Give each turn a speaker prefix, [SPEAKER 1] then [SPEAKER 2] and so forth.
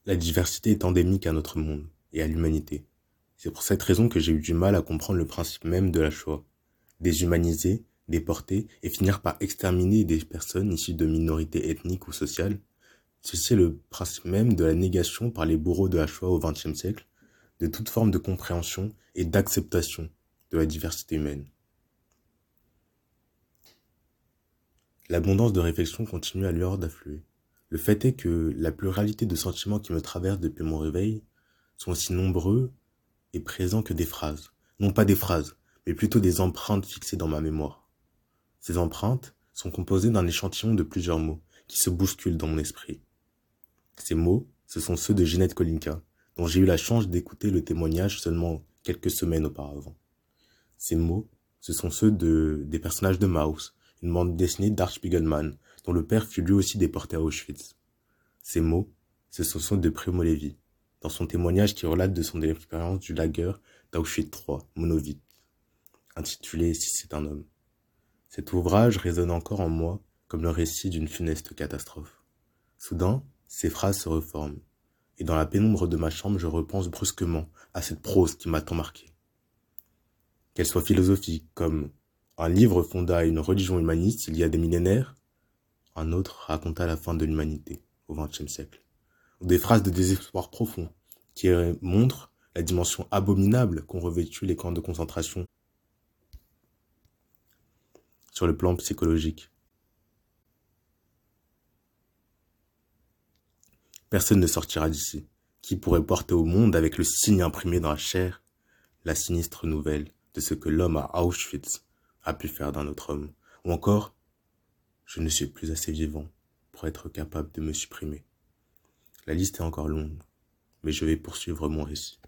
[SPEAKER 1] La diversité est endémique à notre monde et à l'humanité. C'est pour cette raison que j'ai eu du mal à comprendre le principe même de la Shoah. Déshumaniser, déporter et finir par exterminer des personnes issues de minorités ethniques ou sociales. Ceci est le principe même de la négation par les bourreaux de la Shoah au XXe siècle, de toute forme de compréhension et d'acceptation de la diversité humaine. L'abondance de réflexions continue à lueur d'affluer. Le fait est que la pluralité de sentiments qui me traversent depuis mon réveil sont aussi nombreux et présents que des phrases. Non pas des phrases, mais plutôt des empreintes fixées dans ma mémoire. Ces empreintes sont composées d'un échantillon de plusieurs mots qui se bousculent dans mon esprit. Ces mots, ce sont ceux de Ginette Kolinka, dont j'ai eu la chance d'écouter le témoignage seulement quelques semaines auparavant. Ces mots, ce sont ceux des personnages de Maus, une bande dessinée d'Art Spiegelman, dont le père fut lui aussi déporté à Auschwitz. Ces mots, ce sont ceux de Primo Levi, dans son témoignage qui relate de son expérience du lager d'Auschwitz III, Monowitz, intitulé « Si c'est un homme ». Cet ouvrage résonne encore en moi comme le récit d'une funeste catastrophe. Soudain, ces phrases se reforment, et dans la pénombre de ma chambre, je repense brusquement à cette prose qui m'a tant marqué. Qu'elle soit philosophique, comme « Un livre fonda une religion humaniste il y a des millénaires », un autre raconta la fin de l'humanité au XXe siècle. Ou des phrases de désespoir profond qui montrent la dimension abominable qu'ont revêtu les camps de concentration sur le plan psychologique. Personne ne sortira d'ici. Qui pourrait porter au monde avec le signe imprimé dans la chair la sinistre nouvelle de ce que l'homme à Auschwitz a pu faire d'un autre homme? Ou encore, je ne suis plus assez vivant pour être capable de me supprimer. La liste est encore longue, mais je vais poursuivre mon récit.